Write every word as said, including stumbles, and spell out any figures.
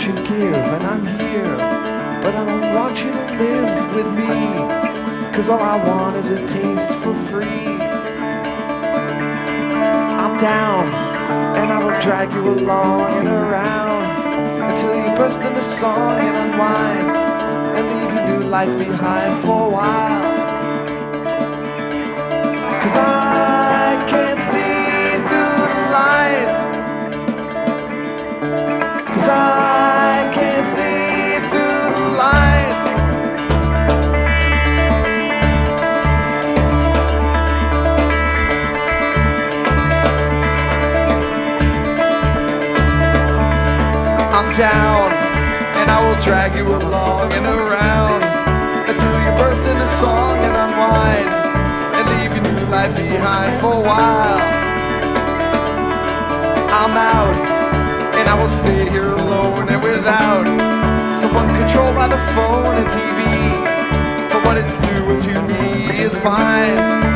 you give, and I'm here, but I don't want you to live with me, 'cause all I want is a taste for free. I'm down, and I will drag you along and around until you burst into song and unwind and leave your new life behind for a while. 'Cause I can't see through the lies, 'cause I can't see through the lies. I'm down, and I will drag you along and around until you burst into song and unwind and leave your new life behind for a while. I'm out, and I will stay here alone and without someone controlled by the phone and T V. But what it's doing to me is fine.